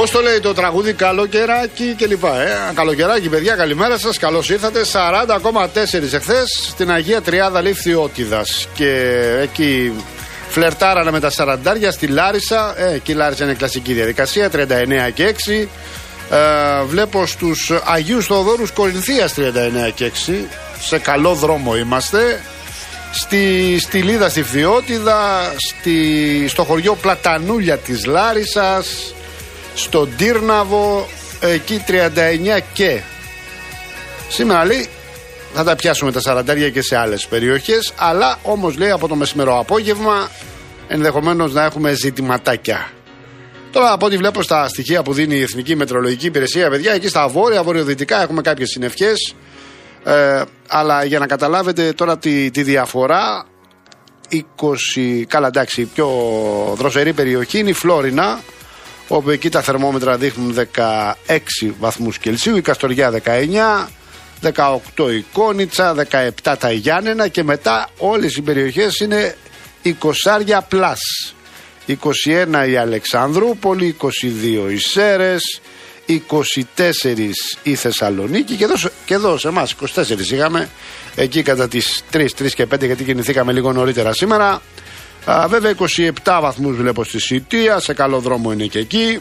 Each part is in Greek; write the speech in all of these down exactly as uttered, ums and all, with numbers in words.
Πώς το λέει το τραγούδι, καλοκαιράκι κλπ. Ε? Καλοκαιράκι, παιδιά, καλημέρα σας. Καλώς ήρθατε. σαράντα κόμμα τέσσερα εχθές στην Αγία Τριάδα Ληφθιώτιδας. Και εκεί φλερτάρανε με τα σαραντάρια στη Λάρισα. Ε, εκεί η Λάρισα είναι κλασική διαδικασία. τριάντα εννέα και έξι. Ε, βλέπω στους Αγίους Θοδόρους Κορινθίας τριάντα εννέα και έξι. Σε καλό δρόμο είμαστε. Στη Στυλίδα, στη Φθιώτιδα, στη, στο χωριό Πλατανούλια της Λάρισσας, στον Τύρναβο, εκεί τριάντα εννέα και. Σήμερα λέει θα τα πιάσουμε τα σαραντάρια και σε άλλες περιοχές, αλλά όμως λέει από το μεσημερό απόγευμα ενδεχομένως να έχουμε ζητηματάκια. Τώρα από ό,τι βλέπω στα στοιχεία που δίνει η Εθνική Μετεωρολογική Υπηρεσία, παιδιά, εκεί στα βόρεια, βορειοδυτικά έχουμε κάποιες συννεφιές. Ε, αλλά για να καταλάβετε τώρα τη, τη διαφορά, είκοσι, καλά εντάξει, πιο δροσερή περιοχή είναι η Φλόρινα, όπου εκεί τα θερμόμετρα δείχνουν δεκαέξι βαθμούς Κελσίου, η Καστοριά δεκαεννέα, δεκαοκτώ η Κόνιτσα, δεκαεπτά τα Γιάννενα και μετά όλες οι περιοχές είναι είκοσι πλάς. είκοσι ένα η Αλεξανδρούπολη, είκοσι δύο οι Σέρες, είκοσι τέσσερα η Θεσσαλονίκη και εδώ, και εδώ σε εμάς είκοσι τέσσερα είχαμε εκεί κατά τις τρεις, τρεις και πέντε, γιατί κινηθήκαμε λίγο νωρίτερα σήμερα. Α, βέβαια είκοσι επτά βαθμούς βλέπω στη Σιτία, σε καλό δρόμο είναι και εκεί,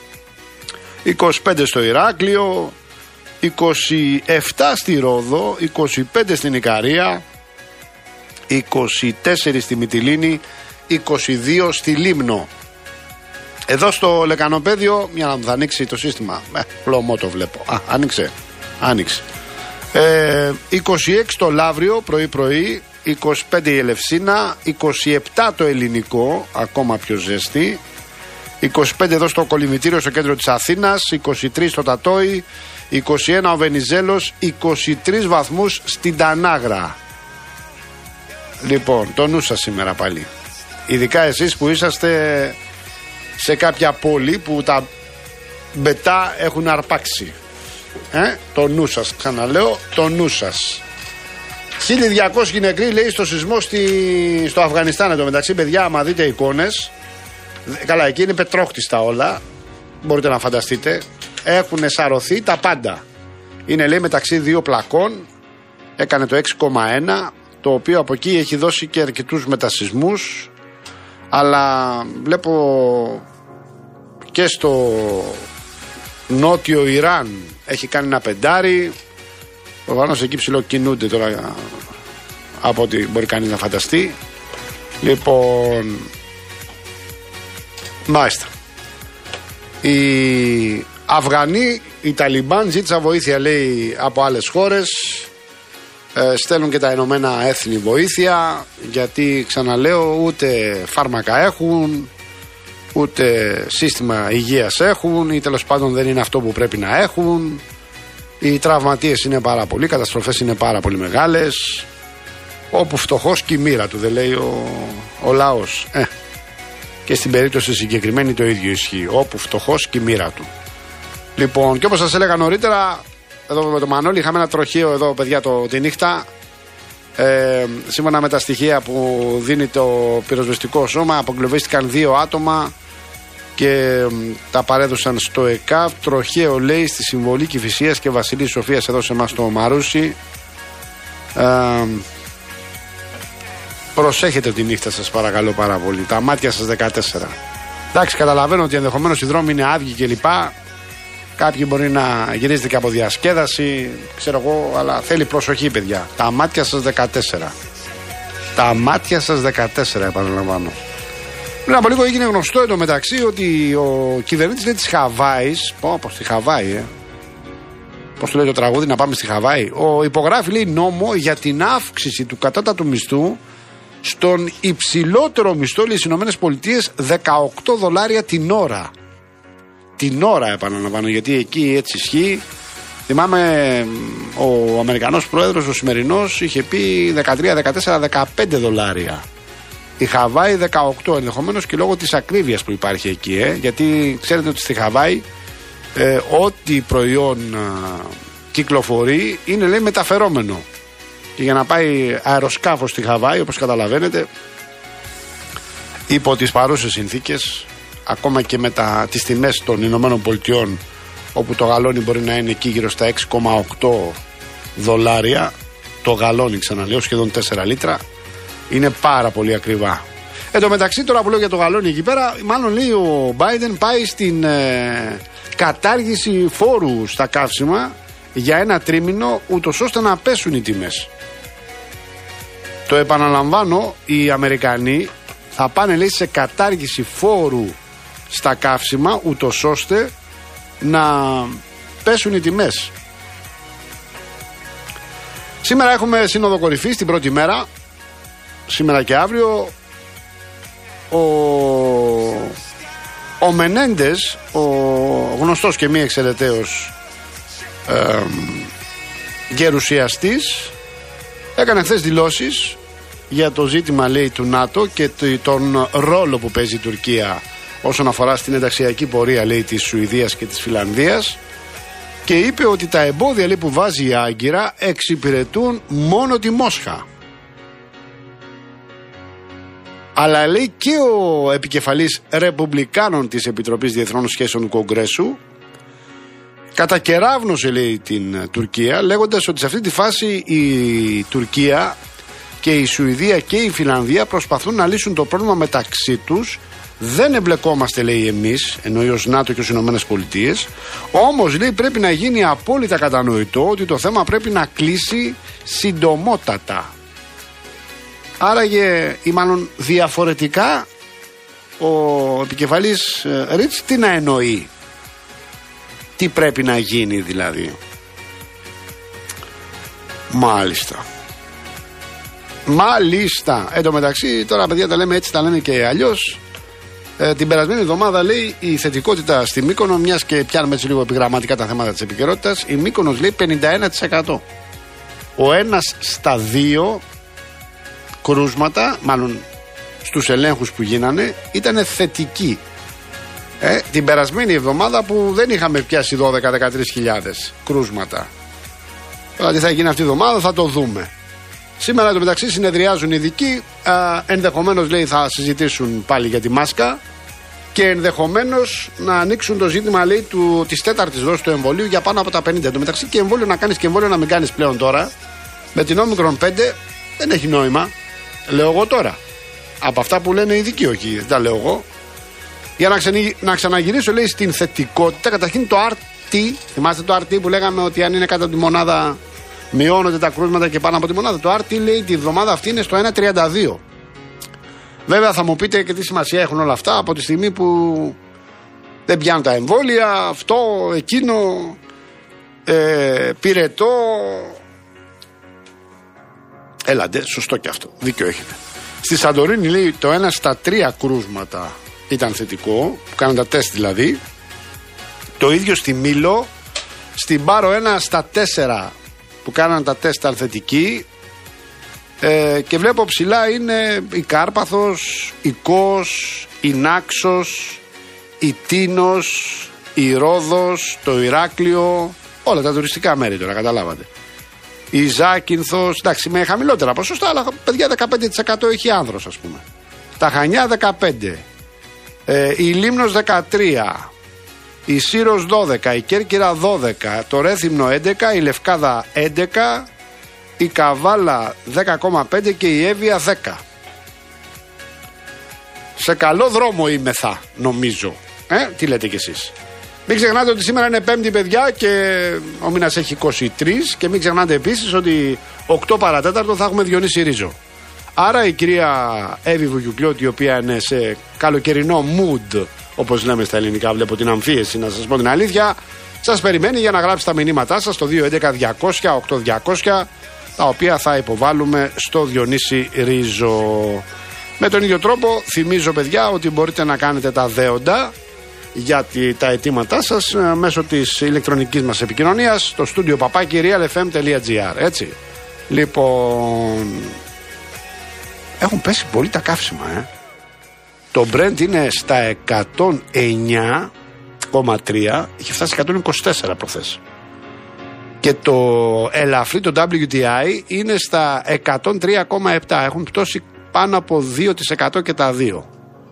είκοσι πέντε στο Ηράκλειο, είκοσι επτά στη Ρόδο, είκοσι πέντε στην Ικαρία, είκοσι τέσσερα στη Μυτιλήνη, είκοσι δύο στη Λίμνο. Εδώ στο Λεκανοπέδιο, μια να μου θα ανοίξει το σύστημα. Ε, πλωμό το βλέπω. Α, άνοιξε. Άνοιξε. Ε, είκοσι έξι το Λαύριο, πρωί-πρωί. είκοσι πέντε η Ελευσίνα. είκοσι επτά το Ελληνικό, ακόμα πιο ζέστη. είκοσι πέντε εδώ στο Κολυμβητήριο, στο κέντρο της Αθήνας. είκοσι τρία στο Τατόι. είκοσι ένα ο Βενιζέλος. είκοσι τρεις βαθμούς στην Τανάγρα. Λοιπόν, το νου σας σήμερα πάλι. Ειδικά εσείς που είσαστε σε κάποια πόλη που τα μπετά έχουν αρπάξει. Ε, το νου σας, ξαναλέω, το νου σας. χίλια διακόσιοι νεκροί λέει στο σεισμό στη, στο Αφγανιστάν. Εδώ μεταξύ, παιδιά, άμα δείτε εικόνες, καλά, εκεί είναι πετρόχτιστα όλα, μπορείτε να φανταστείτε. Έχουν σαρωθεί τα πάντα. Είναι λέει μεταξύ δύο πλακών, έκανε το έξι κόμμα ένα, το οποίο από εκεί έχει δώσει και αρκετούς μετασυσμούς. Αλλά βλέπω και στο νότιο Ιράν έχει κάνει ένα πεντάρι. Προφανώς εκεί ψηλό κινούνται τώρα από ό,τι μπορεί κανείς να φανταστεί. Λοιπόν, μάλιστα. Οι Αφγανοί, οι Ταλιμπάν ζήτησαν βοήθεια λέει από άλλες χώρες. Ε, στέλνουν και τα Ηνωμένα Έθνη βοήθεια, γιατί ξαναλέω ούτε φάρμακα έχουν, ούτε σύστημα υγείας έχουν, ή τέλος πάντων δεν είναι αυτό που πρέπει να έχουν. Οι τραυματίες είναι πάρα πολλοί, οι καταστροφές είναι πάρα πολύ μεγάλες. Όπου φτωχός και η μοίρα του, δεν λέει ο, ο λαός. Ε, και στην περίπτωση συγκεκριμένη το ίδιο ισχύει. Όπου φτωχός και η μοίρα του. Λοιπόν, και όπως σας έλεγα νωρίτερα, εδώ με το Μανώλη είχαμε ένα τροχαίο εδώ, παιδιά, το, τη νύχτα. Ε, σύμφωνα με τα στοιχεία που δίνει το πυροσβεστικό σώμα, αποκλωβίστηκαν δύο άτομα και ε, τα παρέδωσαν στο ΕΚΑΒ. Τροχαίο λέει στη Συμβολή Κηφισίας και Βασιλής Σοφίας εδώ σε εμάς στο Μαρούσι. Ε, προσέχετε τη νύχτα σας παρακαλώ πάρα πολύ. Τα μάτια σας δεκατέσσερα. Εντάξει, καταλαβαίνω ότι ενδεχομένως οι δρόμοι είναι άδειοι κλπ. Κάποιοι μπορεί να γυρίζετε και από διασκέδαση, ξέρω εγώ, αλλά θέλει προσοχή, παιδιά. Τα μάτια σας δεκατέσσερα. Τα μάτια σας δεκατέσσερα, επαναλαμβάνω. Πριν από λίγο έγινε γνωστό εντωμεταξύ ότι ο κυβερνήτης λέει της Χαβάης, πω πω στη Χαβάη, ε. Πώς το λέει το τραγούδι, να πάμε στη Χαβάη. Ο υπογράφει λέει νόμο για την αύξηση του κατώτατου μισθού στον υψηλότερο μισθό, λέει, στις ΗΠΑ δεκαοκτώ δολάρια την ώρα. Την ώρα, επαναλαμβάνω, γιατί εκεί έτσι ισχύει. Θυμάμαι ο Αμερικανός πρόεδρος, ο σημερινός, είχε πει δεκατρία, δεκατέσσερα, δεκαπέντε δολάρια. Η Χαβάη δεκαοκτώ, ενδεχομένως και λόγω της ακρίβειας που υπάρχει εκεί, ε, γιατί ξέρετε ότι στη Χαβάη ε, ό,τι προϊόν α, κυκλοφορεί είναι, λέει, μεταφερόμενο. Και για να πάει αεροσκάφος στη Χαβάη, όπως καταλαβαίνετε, υπό τις παρούσες συνθήκες, ακόμα και με τα, τις τιμές των Ηνωμένων Πολιτειών, όπου το γαλόνι μπορεί να είναι εκεί γύρω στα έξι κόμμα οκτώ δολάρια. Το γαλόνι, ξαναλέω, σχεδόν τέσσερα λίτρα. Είναι πάρα πολύ ακριβά. Εν τω μεταξύ, τώρα που λέω για το γαλόνι εκεί πέρα, μάλλον λέει ο Biden πάει στην ε, κατάργηση φόρου στα καύσιμα για ένα τρίμηνο, ούτως ώστε να πέσουν οι τιμές. Το επαναλαμβάνω, οι Αμερικανοί θα πάνε, λέει, σε κατάργηση φόρου στα καύσιμα, ούτως ώστε να πέσουν οι τιμές. Σήμερα έχουμε σύνοδο κορυφής την πρώτη μέρα. Σήμερα και αύριο ο, ο Μενέντες, ο γνωστός και μη εξαιρεταίος ε, γερουσιαστής, έκανε χθες δηλώσεις για το ζήτημα, λέει, του ΝΑΤΟ και τον ρόλο που παίζει η Τουρκία όσον αφορά στην ενταξιακή πορεία, λέει, της Σουηδίας και της Φινλανδίας, και είπε ότι τα εμπόδια, λέει, που βάζει η Άγκυρα εξυπηρετούν μόνο τη Μόσχα. Αλλά, λέει, και ο επικεφαλής Ρεπουμπλικάνων της Επιτροπής Διεθνών Σχέσεων του Κογκρέσου κατακεράβνωσε, λέει, την Τουρκία, λέγοντας ότι σε αυτή τη φάση η Τουρκία και η Σουηδία και η Φινλανδία προσπαθούν να λύσουν το πρόβλημα μεταξύ τους. Δεν εμπλεκόμαστε, λέει, εμείς, εννοεί ως ΝΑΤΟ και ως Ηνωμένες Πολιτείες. Όμως, λέει, πρέπει να γίνει απόλυτα κατανοητό ότι το θέμα πρέπει να κλείσει συντομότατα. Άραγε, ή μάλλον διαφορετικά, ο επικεφαλής Ρίτς τι να εννοεί, τι πρέπει να γίνει δηλαδή. Μάλιστα. Μάλιστα. Εν τω μεταξύ, τώρα, παιδιά, τα λέμε έτσι, τα λέμε και αλλιώς. Ε, την περασμένη εβδομάδα, λέει, η θετικότητα στη Μύκονο, μιας και πιάνουμε έτσι λίγο επιγραμματικά τα θέματα της επικαιρότητας, η Μύκονος, λέει, πενήντα ένα τοις εκατό. Ο ένας στα δύο κρούσματα, μάλλον στους ελέγχους που γίνανε, ήταν θετική. Ε, την περασμένη εβδομάδα που δεν είχαμε πιάσει δώδεκα με δεκατρείς χιλιάδες κρούσματα. Τώρα τι θα γίνει αυτή η εβδομάδα θα το δούμε. Σήμερα, εν τω μεταξύ, συνεδριάζουν οι ειδικοί. Ενδεχομένως, λέει, θα συζητήσουν πάλι για τη μάσκα και ενδεχομένως να ανοίξουν το ζήτημα, λέει, του, της τέταρτης δόσης του εμβολίου για πάνω από τα πενήντα. Εν τω μεταξύ, και εμβόλιο να κάνεις και εμβόλιο να μην κάνεις πλέον τώρα, με την όμικρον πέντε δεν έχει νόημα. Λέω εγώ τώρα. Από αυτά που λένε οι ειδικοί, όχι, δεν τα λέω εγώ. Για να, ξενι, να ξαναγυρίσω, λέει, στην θετικότητα, καταρχήν το αρ τι. Θυμάστε το αρ τι που λέγαμε ότι αν είναι κάτω από τη μονάδα μειώνονται τα κρούσματα και πάνω από τη μονάδα. Το αρ τι, λέει, τη βδομάδα αυτή είναι στο ένα κόμμα τριάντα δύο. Βέβαια θα μου πείτε και τι σημασία έχουν όλα αυτά από τη στιγμή που δεν πιάνουν τα εμβόλια, αυτό, εκείνο, ε, πυρετό. Έλαντε, σωστό και αυτό, δίκιο έχετε. Στη Σαντορίνη, λέει, το ένα στα τρία κρούσματα ήταν θετικό, που κάναν τα τεστ δηλαδή. Το ίδιο στη Μήλο, στην Πάρο ένα στα τέσσερα που κάναν τα τεστ ήταν θετικοί. Ε, και βλέπω ψηλά είναι η Κάρπαθος, η Κος, η Νάξος, η Τίνος, η Ρόδος, το Ηράκλειο, όλα τα τουριστικά μέρη τώρα, καταλάβατε. Η Ζάκυνθος, εντάξει, με χαμηλότερα ποσοστά, αλλά παιδιά δεκαπέντε τοις εκατό έχει άνδρος, ας πούμε. Τα Χανιά δεκαπέντε, ε, η Λίμνος δεκατρία, η Σύρος δώδεκα, η Κέρκυρα δώδεκα, το Ρέθυμνο έντεκα, η Λευκάδα έντεκα, η Καβάλα δέκα κόμμα πέντε και η Εύβοια δέκα. Σε καλό δρόμο είμεθα, νομίζω. Ε, τι λέτε κι εσείς. Μην ξεχνάτε ότι σήμερα είναι Πέμπτη, παιδιά, και ο μήνας έχει είκοσι τρεις, και μην ξεχνάτε επίσης ότι οκτώ παρατέταρτο θα έχουμε Διονύση Ρίζο. Άρα η κυρία Εύη Βουγιουκλιώτη, η οποία είναι σε καλοκαιρινό mood, όπως λέμε στα ελληνικά, βλέπω την αμφίεση, να σας πω την αλήθεια, σας περιμένει για να γράψει τα μηνύματά σας στο δύο έντεκα διακόσια οκτώ διακόσια, τα οποία θα υποβάλουμε στο Διονύση Ρίζο. Με τον ίδιο τρόπο θυμίζω, παιδιά, ότι μπορείτε να κάνετε τα δέοντα για τα αιτήματά σας μέσω της ηλεκτρονικής μας επικοινωνίας στο στούντιο παπάκι realfm.gr, έτσι. Λοιπόν, έχουν πέσει πολύ τα καύσιμα, ε. Το Brent είναι στα εκατόν εννιά κόμμα τρία, είχε φτάσει εκατόν είκοσι τέσσερα προχθές. Και το ελαφρύ, το ντάμπλιου τι άι, είναι στα εκατόν τρία κόμμα επτά. Έχουν πτώσει πάνω από δύο τοις εκατό και τα δύο.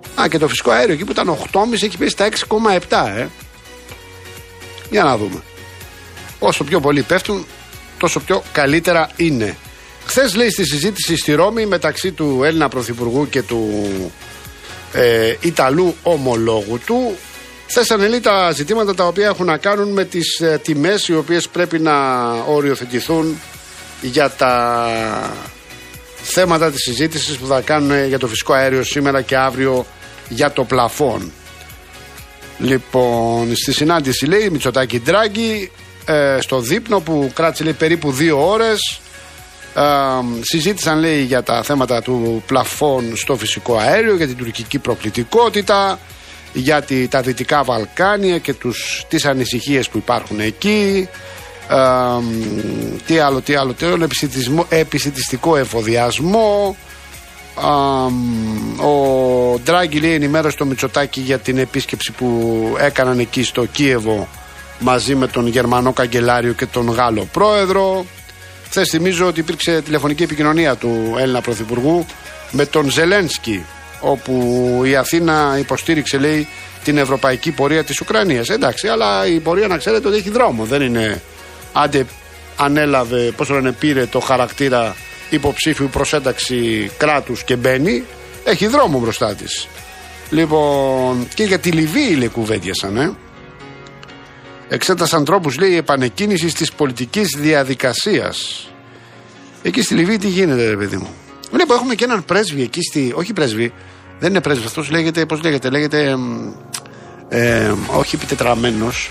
Α, και το φυσικό αέριο εκεί που ήταν οκτώ κόμμα πέντε έχει πέσει στα έξι κόμμα επτά, ε. Για να δούμε. Όσο πιο πολύ πέφτουν, τόσο πιο καλύτερα είναι. Χθες, λέει, στη συζήτηση στη Ρώμη μεταξύ του Έλληνα Πρωθυπουργού και του ε, Ιταλού ομολόγου του, θέσανε, λέει, τα ζητήματα τα οποία έχουν να κάνουν με τις ε, τιμές οι οποίες πρέπει να οριοθετηθούν για τα θέματα της συζήτησης που θα κάνουν για το φυσικό αέριο σήμερα και αύριο για το πλαφόν. Λοιπόν, στη συνάντηση, λέει, Μητσοτάκη Ντράγκη, ε, στο δείπνο που κράτησε, λέει, περίπου δύο ώρες, ε, συζήτησαν, λέει, για τα θέματα του πλαφόν στο φυσικό αέριο, για την τουρκική προκλητικότητα, για τη, τα Δυτικά Βαλκάνια και τους, τις ανησυχίες που υπάρχουν εκεί, ε, τι άλλο, τι άλλο, τι άλλο, επισητιστικό εφοδιασμό. Um, ο Ντράγκη, λέει, ενημέρωσε το Μητσοτάκη για την επίσκεψη που έκαναν εκεί στο Κίεβο μαζί με τον Γερμανό Καγκελάριο και τον Γάλλο Πρόεδρο. Χθες, θυμίζω ότι υπήρξε τηλεφωνική επικοινωνία του Έλληνα Πρωθυπουργού με τον Ζελένσκι, όπου η Αθήνα υποστήριξε, λέει, την ευρωπαϊκή πορεία της Ουκρανίας. Εντάξει, αλλά η πορεία, να ξέρετε, ότι έχει δρόμο. Δεν είναι άντε ανέλαβε, πώς το λένε, πήρε το χαρακτήρα υποψήφιου προς ένταξη κράτους και μπαίνει, έχει δρόμο μπροστά της. Λοιπόν, και για τη Λιβύη, λέει, κουβέντιασαν, ε. Εξέτασαν τρόπους, λέει, επανεκκίνησης της πολιτικής διαδικασίας. Εκεί στη Λιβύη τι γίνεται, ρε παιδί μου? Βλέπω, έχουμε και έναν πρέσβη εκεί στη... Όχι πρέσβη, δεν είναι πρέσβη αυτός, λέγεται, πώς λέγεται, λέγεται, ε, ε, όχι επιτετραμένος.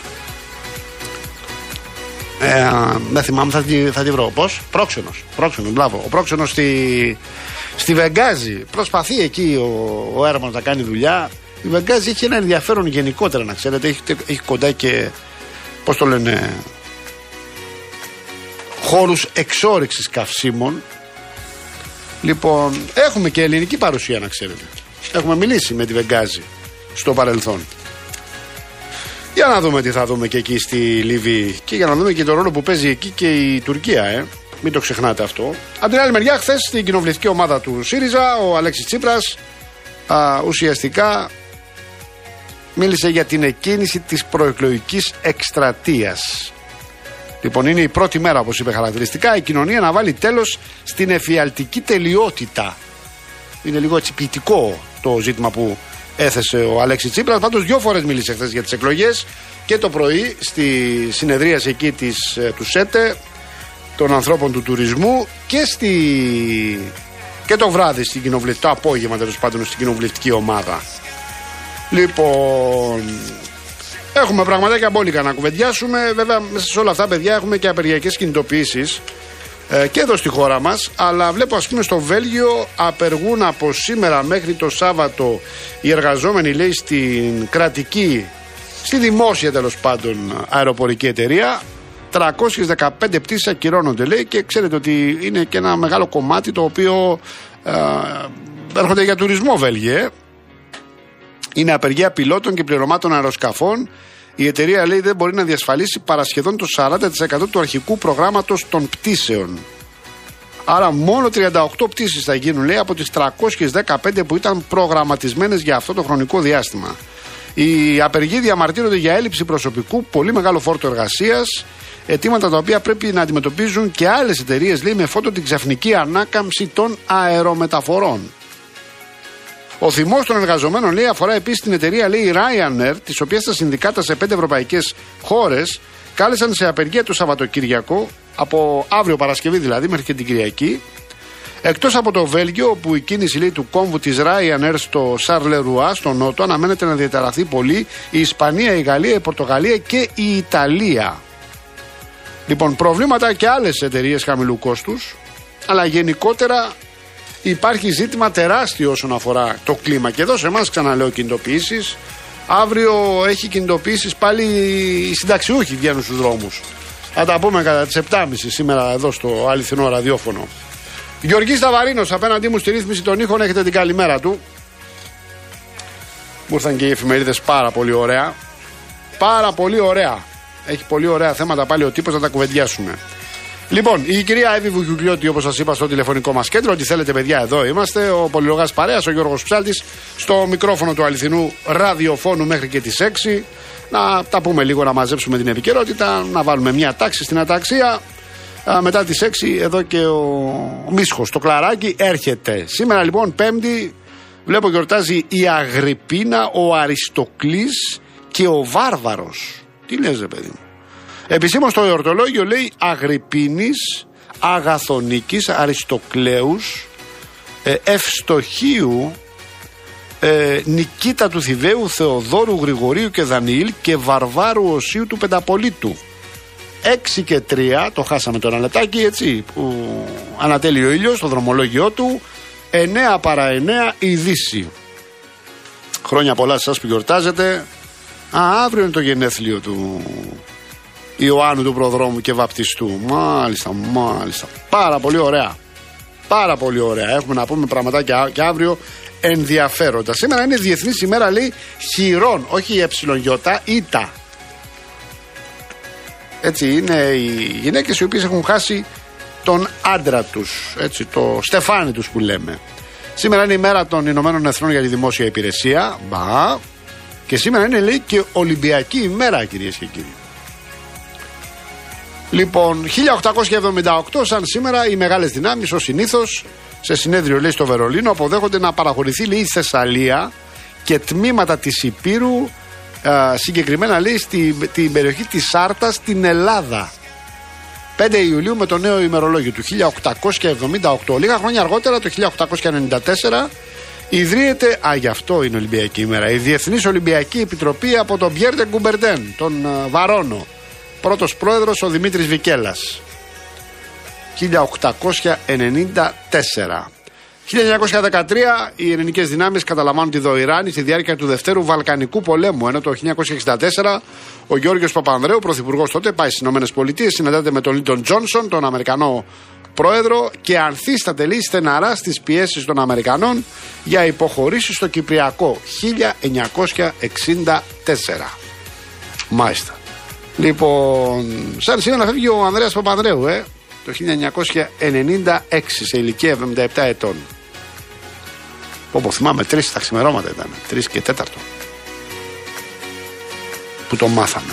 Ε, δεν θυμάμαι, θα τη, θα τη βρω. Πώς? Πρόξενος. Πρόξενος, μπράβο. Ο πρόξενος στη, στη Βεγγάζη. Προσπαθεί εκεί ο, ο Έρμανος να κάνει δουλειά. Η Βεγγάζη έχει ένα ενδιαφέρον γενικότερα, να ξέρετε. Έχει, έχει κοντά και, πώς το λένε, χώρους εξόρυξης καυσίμων. Λοιπόν, έχουμε και ελληνική παρουσία, να ξέρετε. Έχουμε μιλήσει με τη Βεγγάζη στο παρελθόν. Για να δούμε τι θα δούμε και εκεί στη Λιβύη. Και για να δούμε και τον ρόλο που παίζει εκεί και η Τουρκία, ε. Μην το ξεχνάτε αυτό. Από την άλλη μεριά, χθες στην κοινοβουλευτική ομάδα του ΣΥΡΙΖΑ, ο Αλέξης Τσίπρας α, ουσιαστικά μίλησε για την εκκίνηση της προεκλογικής εκστρατείας. Λοιπόν, είναι η πρώτη μέρα, όπως είπε χαρακτηριστικά, η κοινωνία να βάλει τέλος στην εφιαλτική τελειότητα. Είναι λίγο έτσι ποιητικό το ζήτημα που έθεσε ο Αλέξης Τσίπρας. Πάντως δύο φορές μίλησε χθες για τις εκλογές, και το πρωί στη συνεδρίαση εκεί της, του ΣΕΤΕ των ανθρώπων του τουρισμού, και, στη, και το βράδυ στην κοινοβουλευτική, το απόγευμα τέλος πάντων στην κοινοβουλευτική ομάδα. Λοιπόν, έχουμε πραγματάκια μπόλικα να κουβεντιάσουμε. Βέβαια, μέσα σε όλα αυτά, παιδιά, έχουμε και απεργιακές κινητοποιήσεις ε, και εδώ στη χώρα μας. Αλλά βλέπω, ας πούμε, στο Βέλγιο απεργούν από σήμερα μέχρι το Σάββατο οι εργαζόμενοι, λέει, στην κρατική, στη δημόσια τέλος πάντων αεροπορική εταιρεία. τριακόσιες δεκαπέντε πτήσεις ακυρώνονται, λέει, και ξέρετε ότι είναι και ένα μεγάλο κομμάτι το οποίο ε, έρχονται για τουρισμό, Βέλγιε. Είναι απεργία πιλότων και πληρωμάτων αεροσκαφών. Η εταιρεία, λέει, δεν μπορεί να διασφαλίσει παρασχεδόν το σαράντα τοις εκατό του αρχικού προγράμματος των πτήσεων. Άρα μόνο τριάντα οκτώ πτήσεις θα γίνουν, λέει, από τις τριακόσιες δεκαπέντε που ήταν προγραμματισμένες για αυτό το χρονικό διάστημα. Οι απεργοί διαμαρτύρονται για έλλειψη προσωπικού, πολύ μεγάλο φόρτο εργασίας, αιτήματα τα οποία πρέπει να αντιμετωπίζουν και άλλες εταιρείες, λέει, με φόντο την ξαφνική ανάκαμψη των αερομεταφορών. Ο θυμός των εργαζομένων, λέει, αφορά επίσης την εταιρεία, λέει, Ryanair, της οποίας τα συνδικάτα σε πέντε ευρωπαϊκές χώρες κάλεσαν σε απεργία το Σαββατοκύριακο, από αύριο Παρασκευή δηλαδή μέχρι και την Κυριακή. Εκτός από το Βέλγιο, όπου η κίνηση, λέει, του κόμβου της Ryanair στο Σαρλερουά, στο Νότο, αναμένεται να διαταραχθεί πολύ η Ισπανία, η Γαλλία, η Πορτογαλία και η Ιταλία. Λοιπόν, προβλήματα και άλλες εταιρείες χαμηλού κόστους, αλλά γενικότερα υπάρχει ζήτημα τεράστιο όσον αφορά το κλίμα. Και εδώ σε εμάς, ξαναλέω, κινητοποιήσεις. Αύριο έχει κινητοποιήσεις πάλι οι συνταξιούχοι βγαίνουν στους δρόμους. Θα τα πούμε κατά τις επτά και μισή σήμερα εδώ στο αληθινό ραδιόφωνο. Γεωργής Σταβαρίνος απέναντί μου στη ρύθμιση των ήχων, έχετε την καλημέρα του. Μου ήρθαν και οι εφημερίδες πάρα πολύ ωραία. Πάρα πολύ ωραία. Έχει πολύ ωραία θέματα πάλι ο τύπος, να τα κουβεντιάσουμε. Λοιπόν, η κυρία Εύη Βουγιουκλιώτη, όπως σας είπα στο τηλεφωνικό μας κέντρο, ότι θέλετε παιδιά, εδώ είμαστε. Ο πολυλογάς παρέας, ο Γιώργος Ψάλτης, στο μικρόφωνο του αληθινού ραδιοφώνου μέχρι και τις έξι. Να τα πούμε λίγο, να μαζέψουμε την επικαιρότητα, να βάλουμε μια τάξη στην αταξία. Α, μετά τις έξι, εδώ και ο, ο Μίσχος, το κλαράκι, έρχεται. Σήμερα λοιπόν, Πέμπτη, βλέπω γιορτάζει η Αγρυπίνα, ο Αριστοκλής και ο Βάρβαρος. Τι λες, ρε παιδί μου. Επισήμως στο εορτολόγιο λέει Αγρυπίνης, Αγαθονίκης, Αριστοκλέους, ε, Ευστοχίου, ε, Νικήτα του Θηβαίου, Θεοδόρου, Γρηγορίου και Δανιήλ και Βαρβάρου Οσίου του Πενταπολίτου. έξι και τρία, το χάσαμε το ένα λεπτάκι, έτσι, που ανατέλει ο ήλιος στο δρομολόγιο του. εννέα παρά εννέα η Δύση. Χρόνια πολλά σε εσάς που γιορτάζετε. Α, αύριο είναι το γενέθλιο του Ιωάννου του Προδρόμου και Βαπτιστού. Μάλιστα, μάλιστα. Πάρα πολύ ωραία. Πάρα πολύ ωραία. Έχουμε να πούμε πραγματάκια και αύριο ενδιαφέροντα. Σήμερα είναι Διεθνής ημέρα, λέει, χειρών. Όχι εψιλονιώτα, ήτα. Έτσι είναι οι γυναίκες οι οποίες έχουν χάσει τον άντρα τους. Έτσι, το στεφάνι τους που λέμε. Σήμερα είναι η μέρα των Ηνωμένων Εθνών για τη Δημόσια Υπηρεσία. Μπα. Και σήμερα είναι, λέει, και Ολυμπιακή ημέρα, κυρίες και κύριοι. Λοιπόν, χίλια οκτακόσια εβδομήντα οκτώ, σαν σήμερα, οι μεγάλες δυνάμεις, ως συνήθως, σε συνέδριο, λέει, στο Βερολίνο, αποδέχονται να παραχωρηθεί, λέει, η Θεσσαλία και τμήματα της Υπήρου, α, συγκεκριμένα, λέει, στην την περιοχή της Σάρτας, στην Ελλάδα. πέντε Ιουλίου με το νέο ημερολόγιο του χίλια οκτακόσια εβδομήντα οκτώ. Λίγα χρόνια αργότερα, το χίλια οκτακόσια ενενήντα τέσσερα, ιδρύεται, α, γι' αυτό είναι Ολυμπιακή ημέρα, η Διεθνής Ολυμπιακή Επιτροπή από τον Πιέρ ντε Κουμπερντέν, τον α, Βαρόνο. Πρώτος πρόεδρος ο Δημήτρης Βικέλας. χίλια οκτακόσια ενενήντα τέσσερα. χίλια εννιακόσια δεκατρία οι ελληνικές δυνάμεις καταλαμβάνουν τη Δοϊράνη στη διάρκεια του Δευτέρου Βαλκανικού Πολέμου. Ενώ το χίλια εννιακόσια εξήντα τέσσερα ο Γιώργος Παπανδρέου, πρωθυπουργός τότε, πάει στις ΗΠΑ, συναντάται με τον Λίντον Τζόνσον, τον Αμερικανό πρόεδρο, και ανθίσταται, λέει, στεναρά στις πιέσεις των Αμερικανών για υποχωρήσεις στο Κυπριακό. χίλια εννιακόσια εξήντα τέσσερα. Μάλιστα. Λοιπόν, σαν σήμερα φεύγει ο Ανδρέας Παπανδρέου, ε, το χίλια εννιακόσια ενενήντα έξι, σε ηλικία εβδομήντα επτά ετών. Όπω θυμάμαι, τρεις τα ξημερώματα ήταν, τρεις και τέταρτο, που το μάθαμε.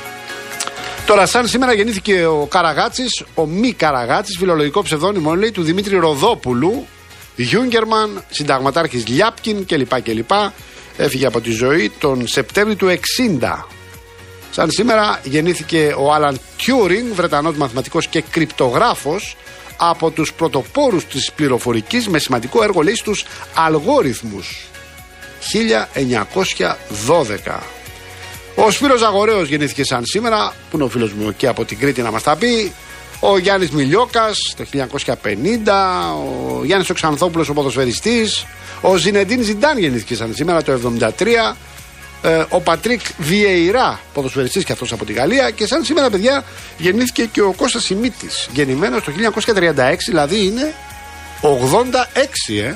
Τώρα, σαν σήμερα γεννήθηκε ο Καραγάτσης, ο Μη Καραγάτσης, φιλολογικό ψευδόνυμο, λέει, του Δημήτρη Ροδόπουλου, Γιούγκερμαν, συνταγματάρχης Λιάπκιν κλπ. κλπ. Έφυγε από τη ζωή τον Σεπτέμβρη του εξήντα. Σαν σήμερα γεννήθηκε ο Άλαν Τιούρινγκ, Βρετανός μαθηματικός και κρυπτογράφος, από τους πρωτοπόρους της πληροφορικής, με σημαντικό έργο, λέει, στους αλγόριθμους. χίλια εννιακόσια δώδεκα. Ο Σπύρος Ζαγορέος γεννήθηκε σαν σήμερα, που είναι ο φίλος μου και από την Κρήτη να μας τα πει. Ο Γιάννης Μιλιόκας το χίλια εννιακόσια πενήντα, ο Γιάννης ο Ξανθόπουλος, ο ποδοσφαιριστής. Ο Ζινεντίν Ζιντάν γεννήθηκε σαν σήμερα το εβδομήντα τρία. Ο Πατρίκ Βιεϊρά, ποδοσφαιριστής και αυτός από τη Γαλλία. Και σαν σήμερα, παιδιά, γεννήθηκε και ο Κώστας Σιμίτης, γεννημένος το χίλια εννιακόσια τριάντα έξι, δηλαδή είναι ογδόντα έξι, ε.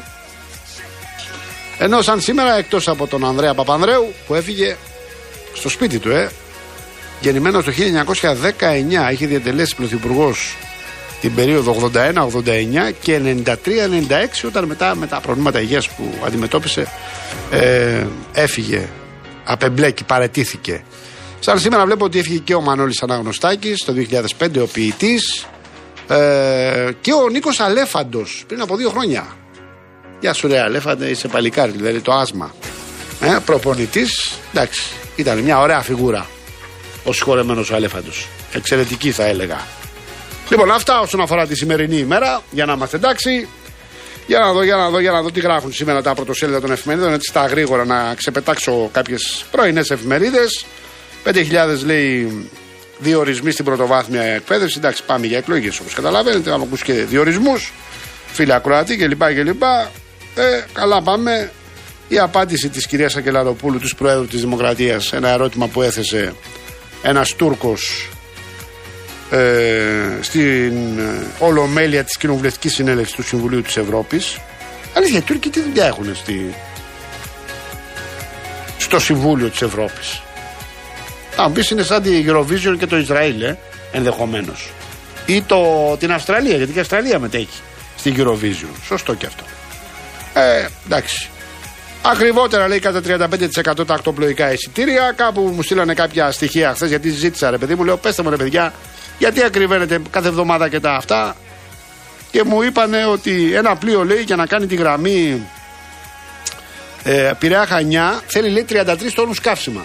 Ενώ σαν σήμερα, εκτός από τον Ανδρέα Παπανδρέου, που έφυγε στο σπίτι του, ε, γεννημένος το χίλια εννιακόσια δεκαεννιά, είχε διατελέσει πρωθυπουργός την περίοδο ογδόντα ένα ογδόντα εννιά και ενενήντα τρία ενενήντα έξι, όταν μετά με τα προβλήματα υγείας που αντιμετώπισε, ε, έφυγε. Απεμπλέκει, παραιτήθηκε. Σαν σήμερα βλέπω ότι έφυγε και ο Μανώλης Αναγνωστάκης το δύο χιλιάδες πέντε, ο ποιητής, ε, και ο Νίκος Αλέφαντος πριν από δύο χρόνια. Γεια σου, ρε Αλέφαντε, είσαι παλικάρι, δηλαδή το άσμα. Ε, προπονητής, εντάξει, ήταν μια ωραία φιγούρα ο συγχωρεμένος ο Αλέφαντος. Εξαιρετική, θα έλεγα. Λοιπόν, αυτά όσον αφορά τη σημερινή ημέρα, για να είμαστε εντάξει. Για να δω, για να δω, για να δω τι γράφουν σήμερα τα πρωτοσέλιδα των εφημερίδων. Έτσι στα γρήγορα να ξεπετάξω κάποιες πρωινές εφημερίδες. πέντε χιλιάδες, λέει, διορισμοί στην πρωτοβάθμια εκπαίδευση. Εντάξει, πάμε για εκλογές, όπως καταλαβαίνετε. Αν ακούς και διορισμούς, φίλοι ακροατοί κλπ. κλπ. Ε, καλά πάμε. Η απάντηση της κυρίας Ακελαροπούλου, του Προέδρου της Δημοκρατίας, ένα ερώτημα που έθεσε ένας Τούρκος Ε, στην Ολομέλεια της Κοινοβουλευτικής Συνέλευσης του Συμβουλίου της Ευρώπης. Αλήθεια, οι Τούρκοι τι δουλειά έχουν στη... στο Συμβούλιο της Ευρώπης? Θα μου πεις, είναι σαν τη Eurovision και το Ισραήλ, ε, ενδεχομένως. ή το, την Αυστραλία, γιατί και η Αυστραλία μετέχει στην Eurovision. Σωστό και αυτό. Ε, εντάξει. Ακριβότερα λέει κατά τριάντα πέντε τοις εκατό τα ακτοπλοϊκά εισιτήρια. Κάπου μου στείλανε κάποια στοιχεία χθες, γιατί ζήτησα ρε παιδί μου. Λέω, πέστε μου ρε παιδιά, γιατί ακριβένετε κάθε εβδομάδα και τα αυτά. Και μου είπανε ότι ένα πλοίο λέει για να κάνει τη γραμμή ε, Πειραιά Χανιά θέλει λέει τριάντα τρεις τόνους καύσιμα.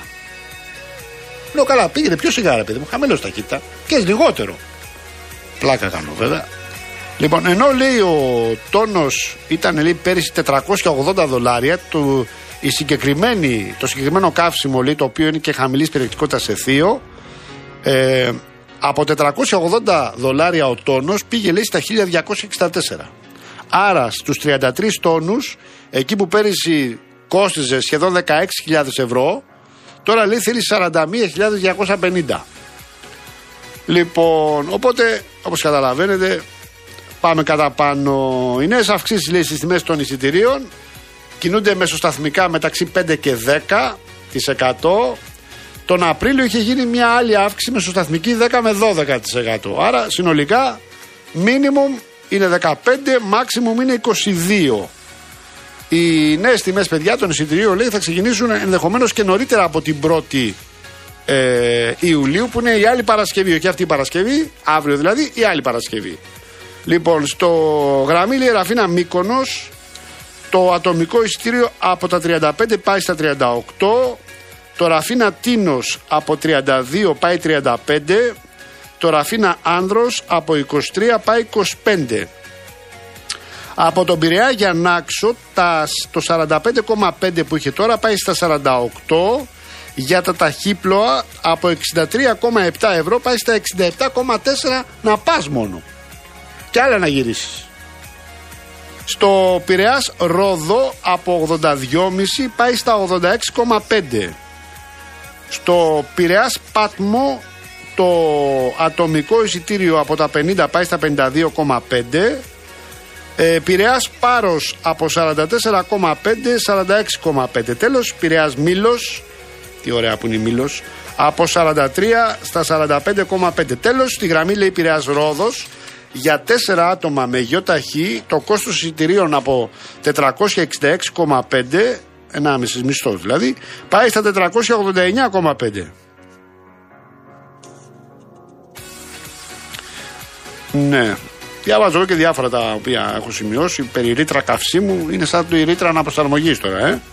Λέω, καλά, πήγαινε πιο σιγά ρε παιδί μου, χαμηλώς ταχύτητα και λιγότερο. Πλάκα κάνω βέβαια. Λοιπόν, ενώ λέει ο τόνος ήταν λέει πέρυσι τετρακόσια ογδόντα δολάρια, το, η συγκεκριμένη, το συγκεκριμένο καύσιμο λέει, το οποίο είναι και χαμηλής περιεκτικότητας σε θείο, ε, από τετρακόσια ογδόντα δολάρια ο τόνος πήγε λέει στα χίλια διακόσια εξήντα τέσσερα. Άρα στους τριάντα τρεις τόνους, εκεί που πέρυσι κόστιζε σχεδόν δεκαέξι χιλιάδες ευρώ, τώρα λέει θέλει σαράντα μία χιλιάδες διακόσια πενήντα. Λοιπόν, οπότε όπως καταλαβαίνετε πάμε κατά πάνω. Οι νέες αυξήσεις λέει στις τιμές των εισιτηρίων κινούνται μεσοσταθμικά μεταξύ πέντε και δέκα τοις εκατό. Τον Απρίλιο είχε γίνει μια άλλη αύξηση μεσοσταθμική δέκα με δώδεκα τοις εκατό. Άρα συνολικά minimum είναι δεκαπέντε, maximum είναι είκοσι δύο. Οι νέες τιμές παιδιά των εισιτηρίων λέει θα ξεκινήσουν ενδεχομένως και νωρίτερα από την πρώτη ε, Ιουλίου, που είναι η άλλη Παρασκευή, όχι αυτή η Παρασκευή, αύριο δηλαδή, η άλλη Παρασκευή. Λοιπόν, στο γραμμή λέει Ραφίνα Μύκονος, το ατομικό εισιτήριο από τα τριάντα πέντε πάει στα τριάντα οκτώ, το Ραφίνα Τίνος από τριάντα δύο πάει τριάντα πέντε, το Ραφίνα Άνδρος από είκοσι τρία πάει είκοσι πέντε. Από τον Πειραιά για Νάξο τα, το σαράντα πέντε κόμμα πέντε που είχε τώρα πάει στα σαράντα οκτώ. Για τα ταχύπλοα από εξήντα τρία κόμμα επτά ευρώ πάει στα εξήντα επτά κόμμα τέσσερα να πας μόνο. Και άλλα να γυρίσεις. Στο Πειραιάς Ρόδο από ογδόντα δύο κόμμα πέντε πάει στα ογδόντα έξι κόμμα πέντε. Στο Πειραιάς Πάτμο το ατομικό εισιτήριο από τα πενήντα πάει στα πενήντα δύο κόμμα πέντε. Ε, Πειραιάς Πάρος από σαράντα τέσσερα κόμμα πέντε σαράντα έξι κόμμα πέντε. Τέλος, Πειραιάς Μήλος, τι ωραία που είναι η Μήλος, από σαράντα τρία στα σαράντα πέντε κόμμα πέντε. Τέλος, στη γραμμή λέει Πειραιάς Ρόδος για τέσσερα άτομα με γιοταχή το κόστος εισιτηρίων από τετρακόσια εξήντα έξι κόμμα πέντε, ενάμιση μισθός δηλαδή, πάει στα τετρακόσια ογδόντα εννέα κόμμα πέντε. Ναι. Διαβάζω εδώ και διάφορα τα οποία έχω σημειώσει περί ρήτρα καυσίμου. Είναι σαν η ρήτρα αναπροσαρμογής τώρα, ε.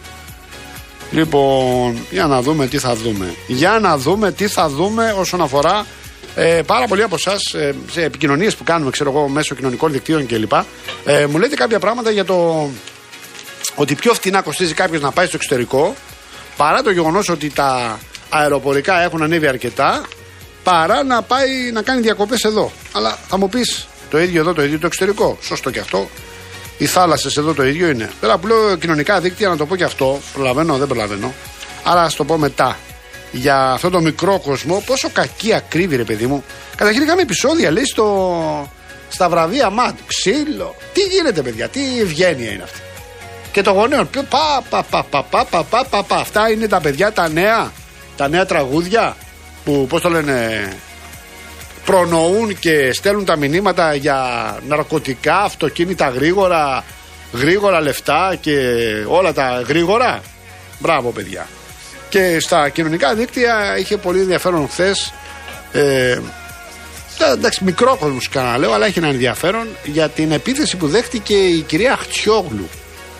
Λοιπόν, για να δούμε τι θα δούμε. Για να δούμε τι θα δούμε όσον αφορά ε, πάρα πολλοί από εσάς ε, σε επικοινωνίες που κάνουμε, ξέρω εγώ, μέσω κοινωνικών δικτύων κλπ. Ε, μου λέτε κάποια πράγματα για το ότι πιο φτηνά κοστίζει κάποιος να πάει στο εξωτερικό, παρά το γεγονός ότι τα αεροπορικά έχουν ανέβει αρκετά, παρά να πάει να κάνει διακοπές εδώ. Αλλά θα μου πεις, το ίδιο εδώ, το ίδιο το εξωτερικό. Σωστό και αυτό. Οι θάλασσες εδώ το ίδιο είναι. Τώρα που λέω κοινωνικά δίκτυα, να το πω και αυτό. Προλαβαίνω, δεν προλαβαίνω. Άρα ας το πω μετά. Για αυτό το μικρό κόσμο, πόσο κακή ακρίβει, ρε παιδί μου. Καταρχήν είχαμε επεισόδια, λέει, στο... στα βραβεία ΜΑΤ. Ξύλο. Τι γίνεται, παιδιά, τι ευγένεια είναι αυτή. Και το γονέο. Πα, πα, πα, πα, πα, πα, πα, πα, πα. Αυτά είναι τα παιδιά, τα νέα. Τα νέα τραγούδια που, πώς το λένε, προνοούν και στέλνουν τα μηνύματα για ναρκωτικά, αυτοκίνητα γρήγορα, γρήγορα λεφτά και όλα τα γρήγορα. Μπράβο, παιδιά. Και στα κοινωνικά δίκτυα είχε πολύ ενδιαφέρον χθες. Ε, εντάξει, μικρό κόσμο κανένα λέω, αλλά έχει ένα ενδιαφέρον για την επίθεση που δέχτηκε η κυρία Χτιόγλου,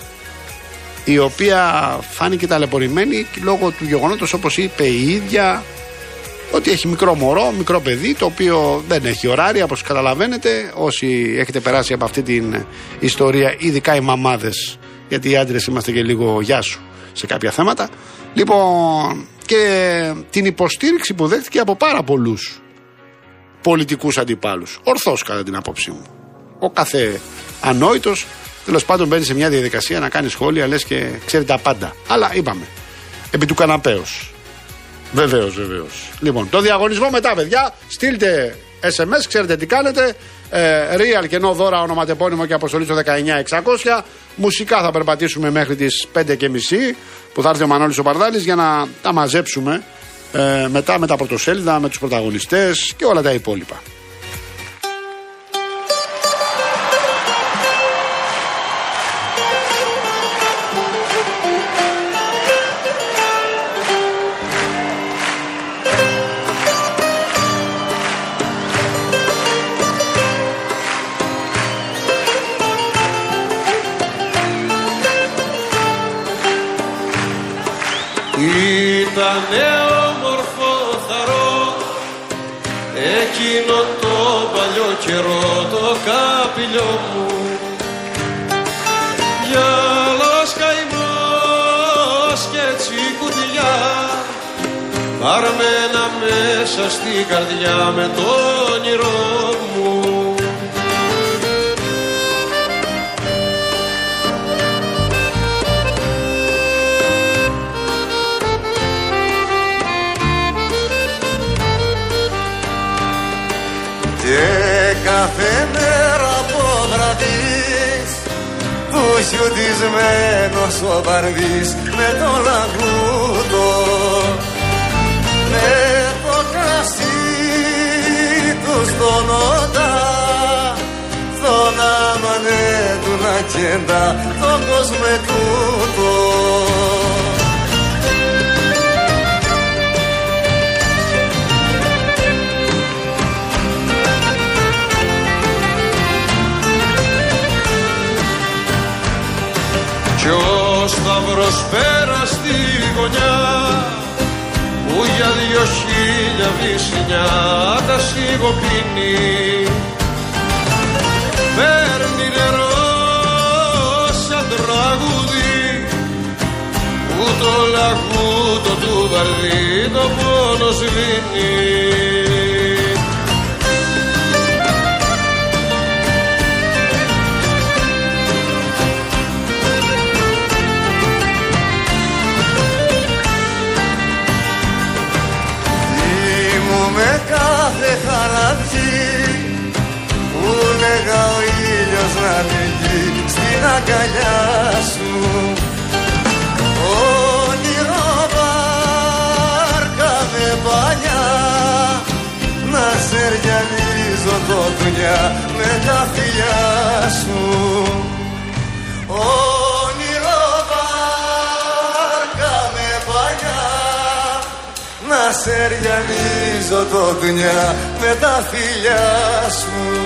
η οποία φάνηκε ταλαιπωρημένη λόγω του γεγονότος, όπως είπε η ίδια, ότι έχει μικρό μωρό, μικρό παιδί, το οποίο δεν έχει ωράρια, όπως καταλαβαίνετε. Όσοι έχετε περάσει από αυτή την ιστορία, ειδικά οι μαμάδες, γιατί οι άντρες είμαστε και λίγο γεια σου σε κάποια θέματα. Λοιπόν, και την υποστήριξη που δέχτηκε από πάρα πολλούς πολιτικούς αντιπάλους. Ορθώς, κατά την άποψή μου. Ο κάθε ανόητος, τέλος πάντων, μπαίνει σε μια διαδικασία να κάνει σχόλια, λες και ξέρει τα πάντα. Αλλά είπαμε, επί του καναπέως. Βεβαίως, βεβαίως. Λοιπόν, το διαγωνισμό μετά, παιδιά. Στείλτε ες εμ ες, ξέρετε τι κάνετε. Ε, real κενό δώρα, ονοματεπώνυμο και αποστολή στο δεκαεννιά εξακόσια. Μουσικά θα περπατήσουμε μέχρι τις πέντε και μισή που θα έρθει ο Μανώλης ο Παρδάλης για να τα μαζέψουμε ε, μετά με τα πρωτοσέλιδα, με τους πρωταγωνιστές και όλα τα υπόλοιπα. ήτανε όμορφο θαρό εκείνο το παλιό καιρό το καπηλιό μου. Γυαλός καημός και τσικουδιά παρμένα μέσα στην καρδιά με το όνειρό μου. Και κάθε μέρα από βραδείς που σιωτισμένος ο βαρδής με το λαγούτο, με το κρασί του στον όντα, στον άμανε του να κέντα τον κόσμο τούτο. Κι ο σταυρός πέρα στη γωνιά που για δυο χίλια βυσσινιά τα σιγοπίνει, παίρνει νερό σαν τραγούδι που το λαγούτο του βαρδί το πόνο σβήνει. Με κάθε χαραυγή που λέγα ο ήλιος να βγει στην αγκαλιά σου, όνειρο βάρκα με παλιά να σεριανίζω το δουλειά με τα φιλιά σου. Όνειρο βάρκα με παλιά να σεριανίζω το δουλειά με τα φιλιά σου.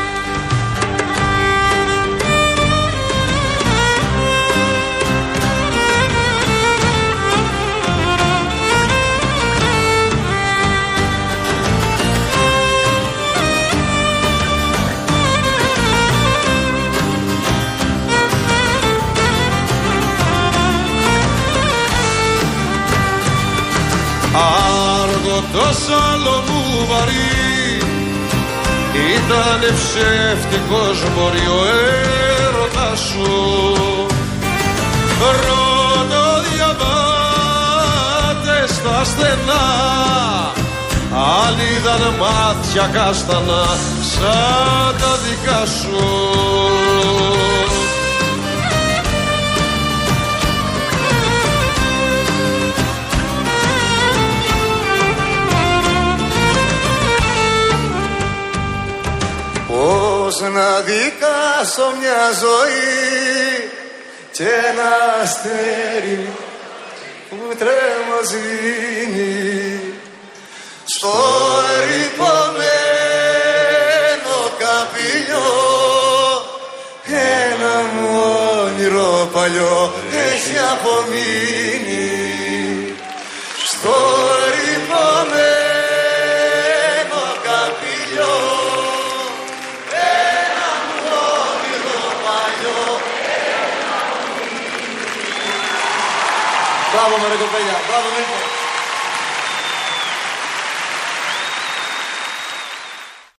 Άργο το άλλο μου βαρύ ήτανε ψεύτικος μωρί ο έρωτας σου. Ρώτο διαβάτες στα στενά άλλοι είδαν μάτια κάστανα σαν τα δικά σου. Πώς να δικάσω μια ζωή και ένα αστέρι που τρέμω σβήνει στο ερειπωμένο καπηλιό, ένα μου όνειρο παλιό έχει απομείνει στο ερειπωμένο καπηλιό. Μπράβο με ρε κοπέλια, μπράβο Μίκο.